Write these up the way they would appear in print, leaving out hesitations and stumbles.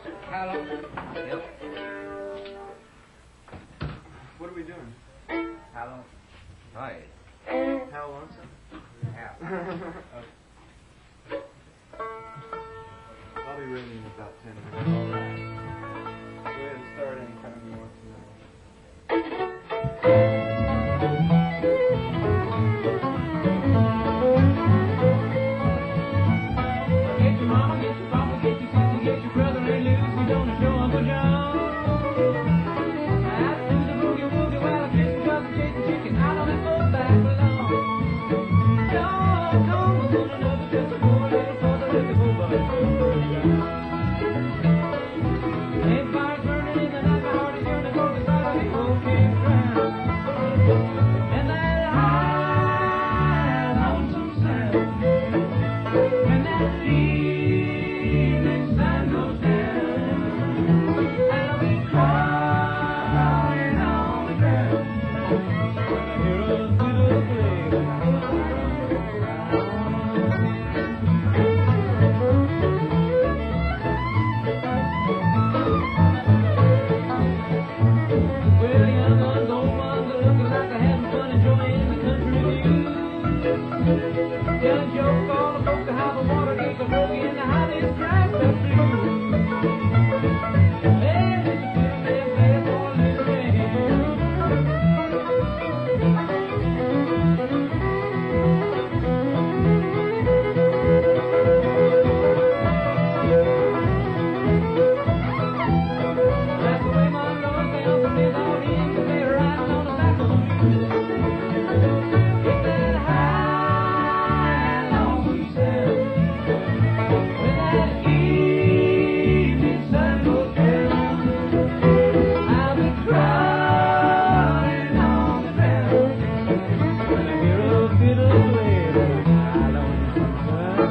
How long? Yep. What are we doing? How long? Right. How long? How? I'll be ready in about 10 minutes. All right. Go ahead and start anytime you want to. Get your mama, get your papa, get your sister, get your brother and Lucy, gonna show up a John. Out to the boogie woogie while I'm kissing cousin chasing chicken out on his boat back along. Don't come with another, just a poor little brother with the whole bunch of ain't fires burning in the night, my heart is yearning for the sight of the old campground. And that high, lonesome sound, when that evening sun goes down, I'll be crying on the ground when I hear a fiddle play. Well, young ones, old ones are looking like they're having fun enjoying the country view. Telling jokes, all the folks that have a water gate, a boogie in the highest cracked up blue. Hey, Mr. Fiddleman, play it for a little band. That's the way my Lord sounds from his audience, and they're riding on a saxophone. It's that high, lonesome sound when that evening sun goes down. I'll be crying on the ground when I hear a fiddle play that high, lonesome sound.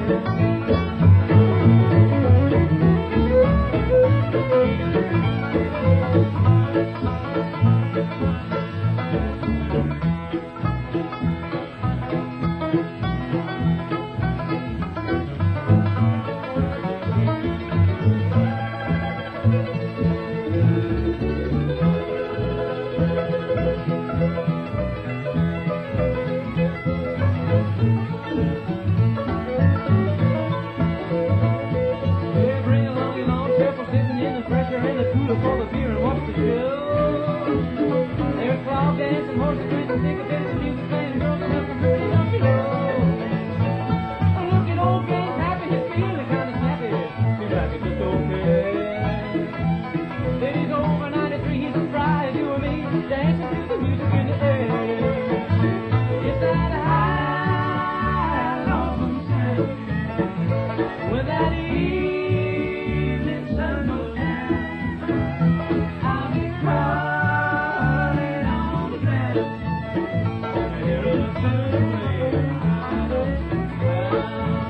Yeah, bring along your long table, sitting in the pressure and the cooler for the beer and watch the show. There's clown dancing, horses dancing, sycophants and music playing, girls are looking pretty on slow. Look at old Gaines happy, he's feeling kind of snappy. Seems like it's just okay. Then he's over 93, he's as dry as you and me, dancing to the music in the air. It's that high, lonesome sound when that evening sun goes down. I'll be crawling on the ground when I hear a fiddle play that high, lonesome sound.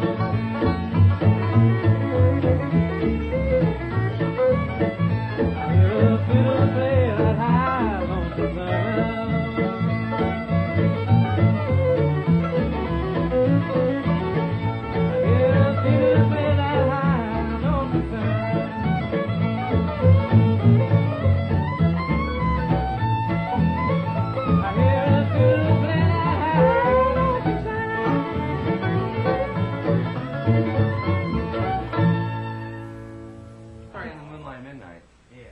I hear a fiddle play that high, lonesome sound. Starting in the Moonlight Midnight. Yeah.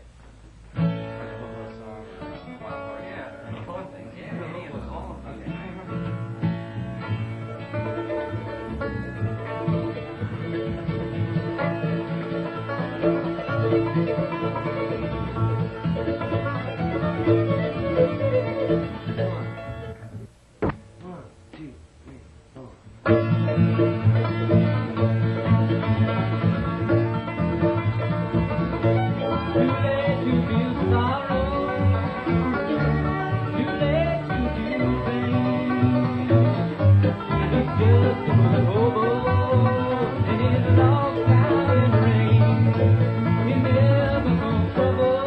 Fun thing. Yeah, me and the song. Okay. One, two, three, four. Too late to feel sorrow, too late to do things. He's just a hobo in his log cabin rain. He never knows trouble.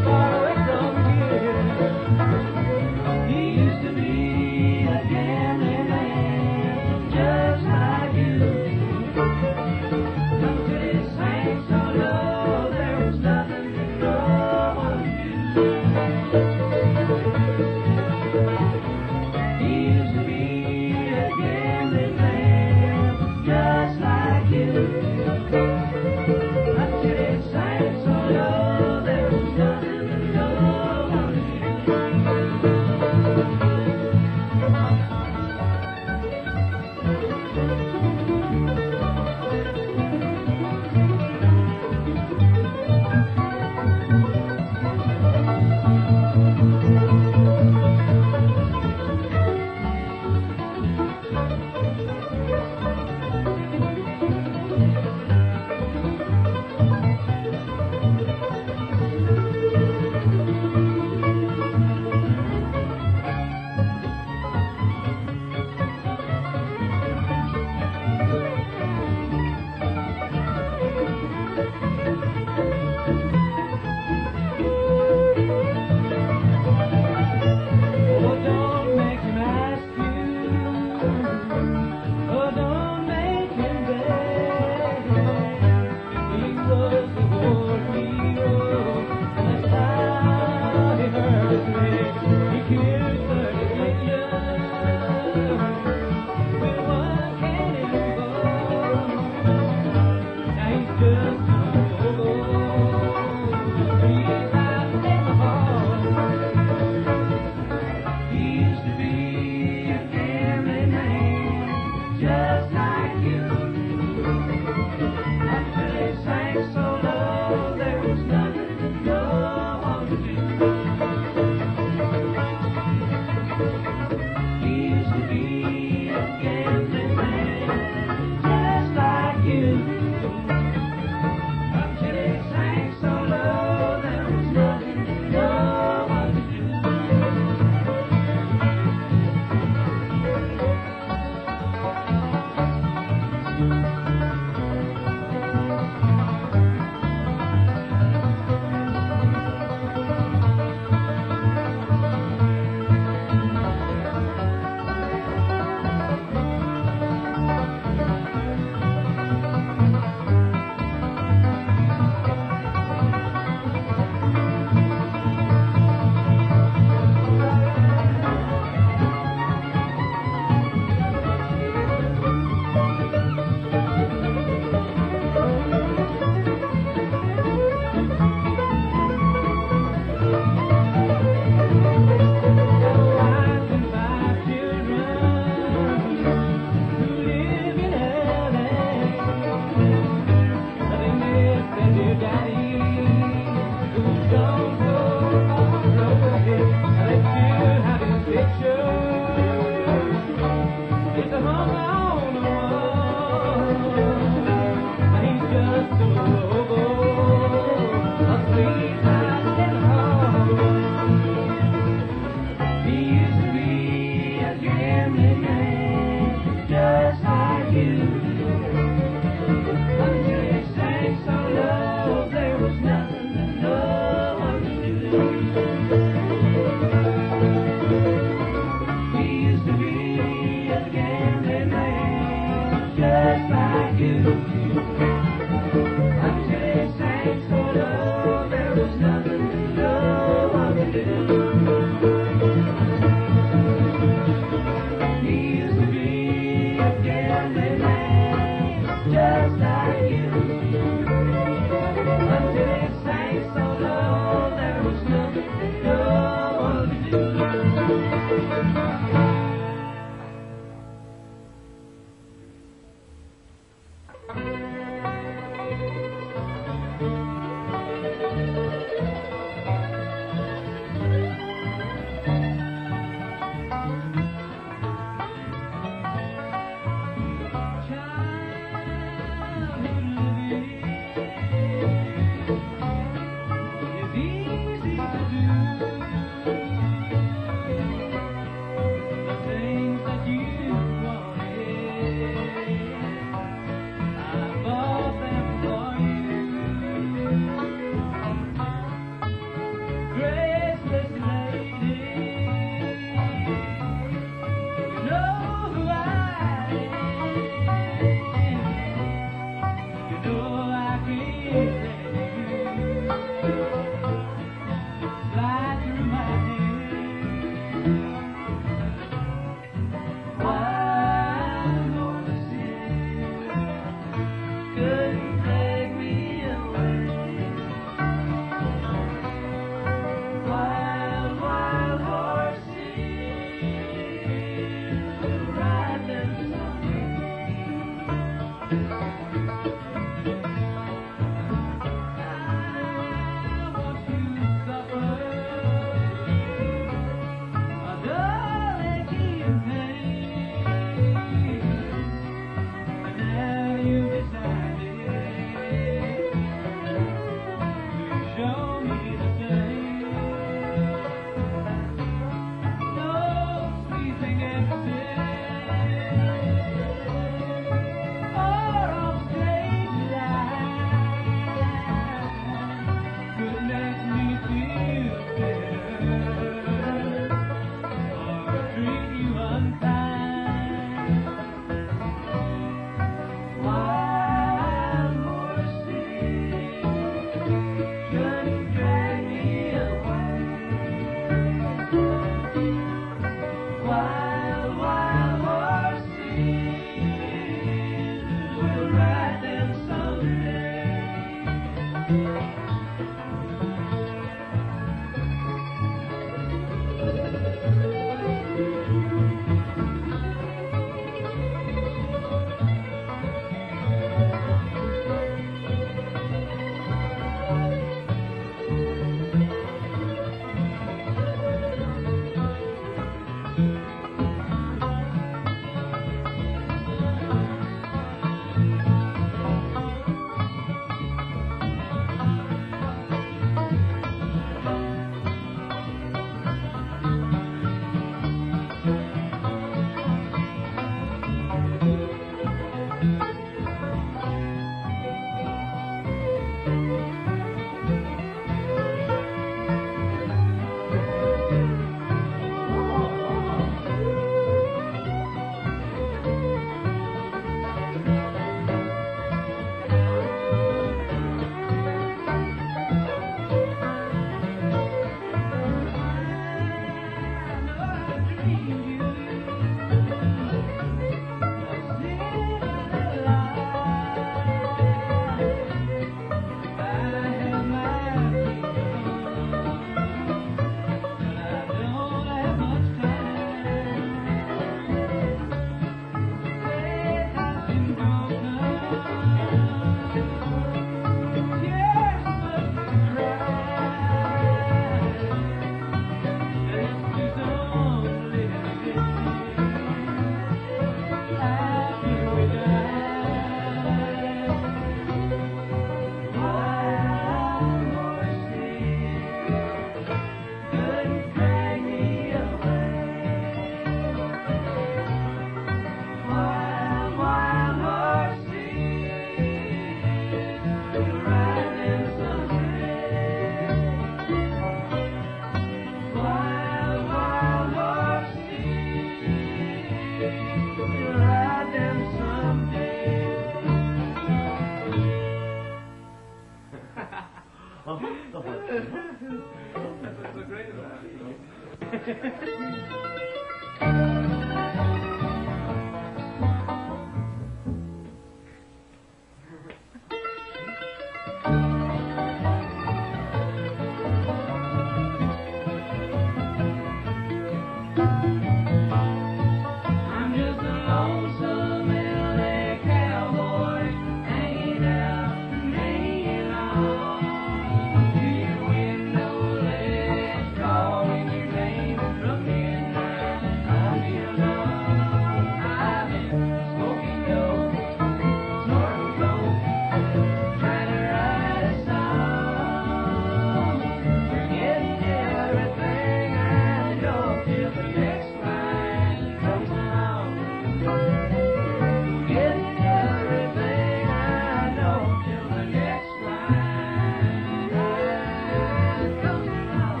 till the next line comes along. Forgetting everything I know till the next line comes along.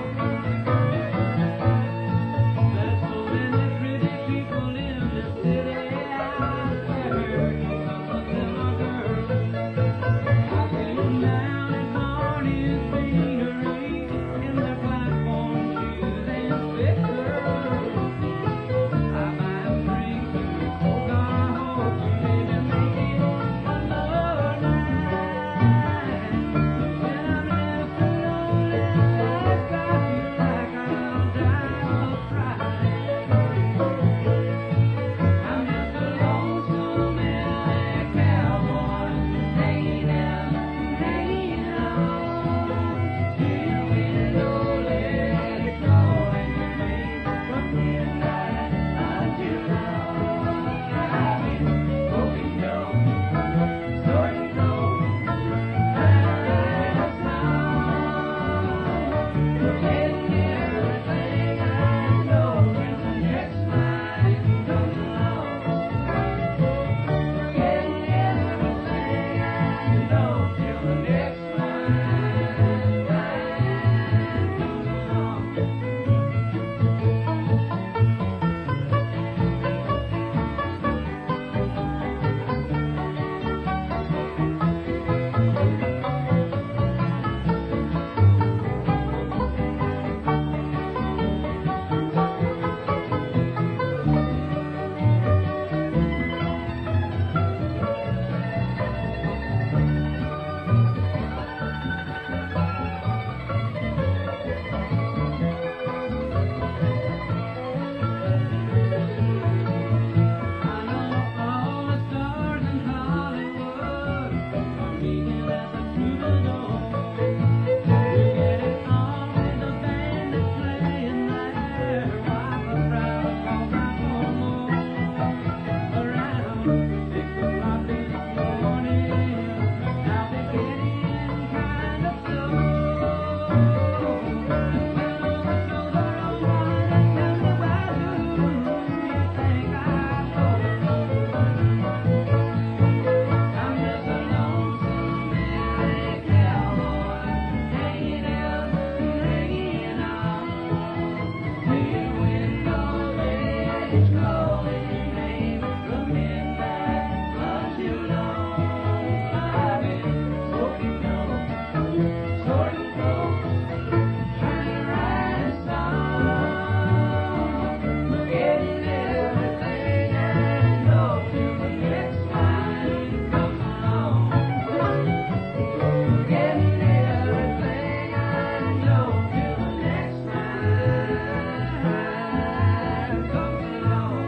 There's so many pretty people in this city, I swear, because of them are girls. I see them down at Barney's Beanery in their platform shoes and stickers. I buy them drinks and we smoke our hopes and maybe make it another night. When I'm left alone and lost, I feel like I'll die of fright. I'm just a lonesome LA cowboy hanging out, hanging on. Till the window lets go and you leave from midnight until dawn. I've been smoking dope, snorting coke, trying to write a song, forgetting everything I know till the next line comes along. Forgetting everything I know till the next line I know all the stars in Hollywood are meeting at the Troubadour. We're getting on with the band that's playing there while the crowd calls out for more. Around 6 o'clock this morning, now they're getting kind of slow. Well, all the shows are over, and tell me about who you think I know. I'm just a lonesome LA cowboy hanging out, hanging on. Till the window lets go and you leave from midnight until dawn. I've been smoking dope, snorting coke, trying to write a song, forgetting everything I know till the next line comes along. Forgetting everything I know till the next line comes along.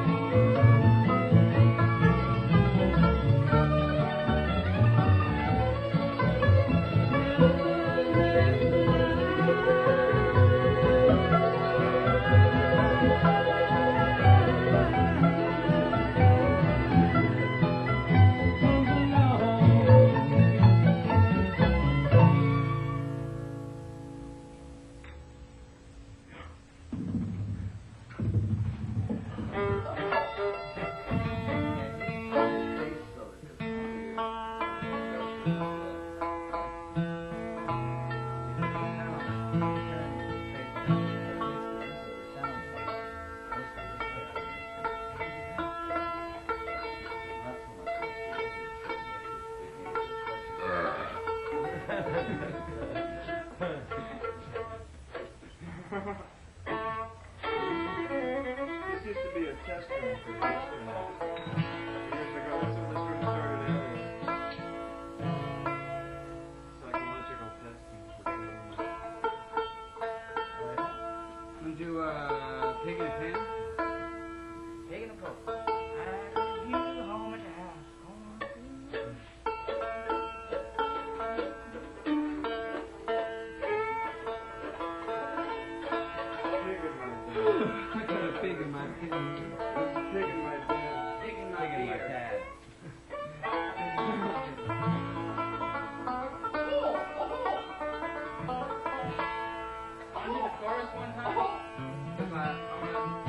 This used to be a test room for this. Years ago, that's when this room started out as. Psychological testing for children. Want to do pig in a pan? Pig in a coke. You home at the house. Pig in my den. I got a pig in my pan. This is pig in my den. Pig in my pad. I did the chorus one time. Because I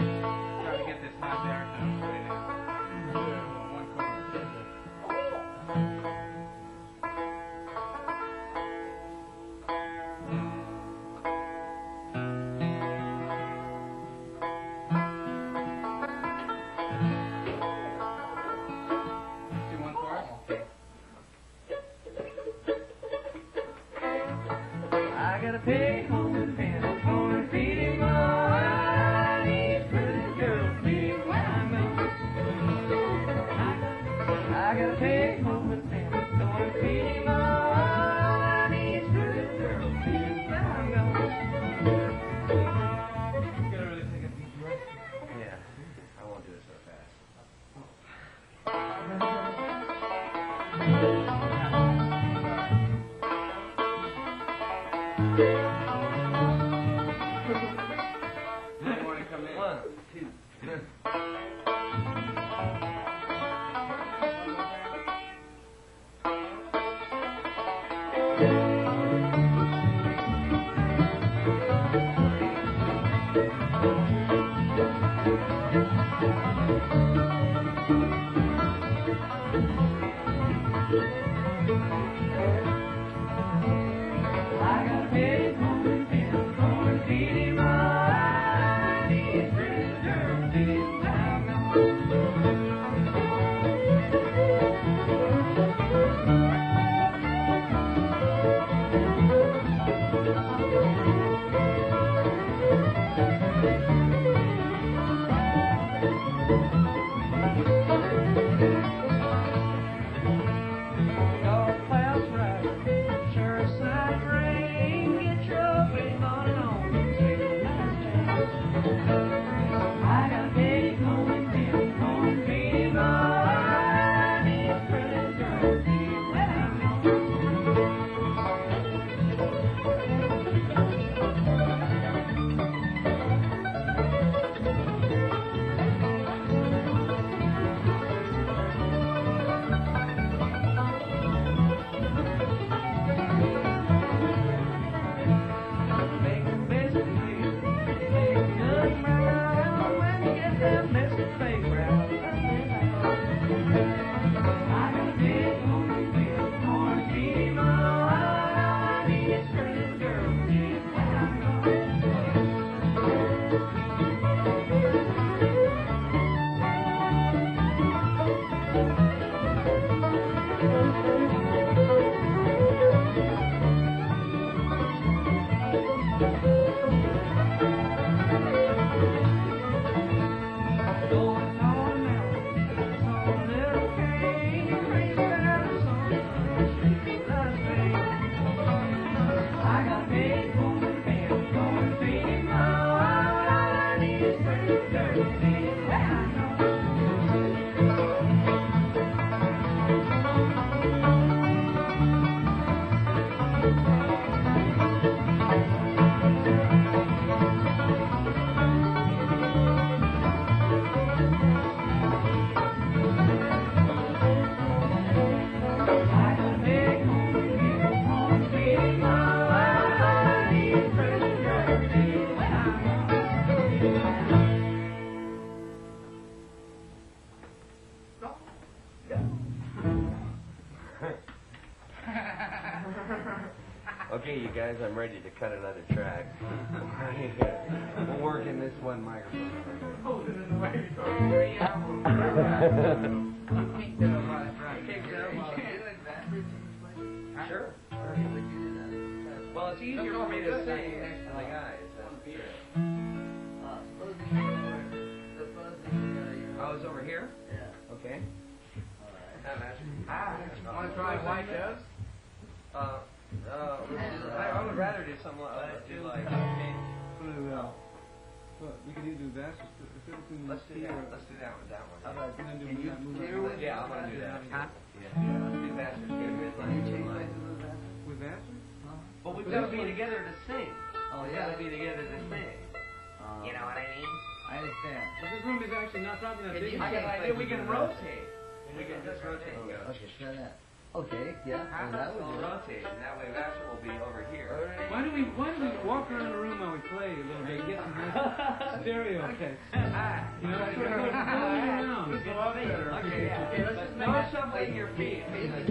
Okay, you guys, I'm ready to cut another track. We'll work in this one microphone. Hold it in the microphone. 3 albums. You can't do it while it's right. You can't do it while it's right. Sure. Well, it's easier for me to sing next to the guys. Oh, it's over here? Yeah. Okay. Want to try White Doves? I would rather do something like We could either do that or let's do that with that one. How about then do that movie? Yeah, I want to do that. Huh? Yeah, let's do Vassar too. With Vassar? But we've got to be together to sing. Oh, We've got to be together to sing. You know what I mean? I understand. Well, this room is actually not probably that big. I got an idea. We can rotate. We can just rotate. Okay, try that. Okay, yeah. Well, that We'll would rotate, and that way Vassar will be over here. Why do we walk around the room while we play a little bit, get some nice stereo effects? You know, sort of go around. It's a lot better. Okay, yeah. Okay, let's just no shuffling your feet.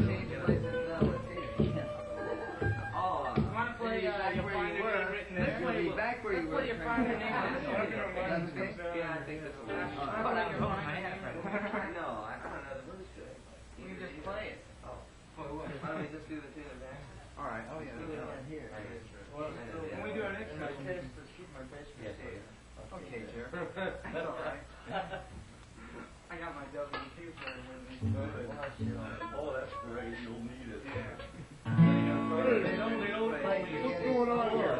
Oh, You want to play You'll Find Your Name Written There? Let's play back where you were. Let's play You'll Find Your Name Written There. yeah, I think this will be. But I don't know. No, I don't know the blues to it. You can just play it. Why don't we just do the tune of Vassar? All right. Oh, yeah. Well, when we do our next session, Yes, Dave. Okay, Jer. That's all right. I got my WQ player with me. Oh, that's great. You'll need it. they don't like it. What's going on here?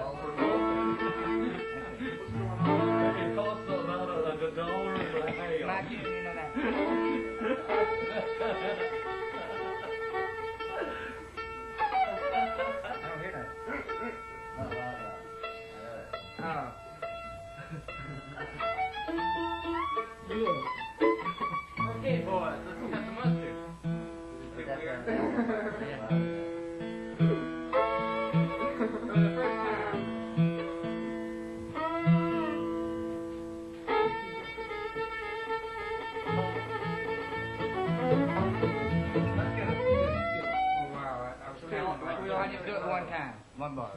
It costs about $1 and a half. Mike, you know that. I don't hear that. Oh. One bar.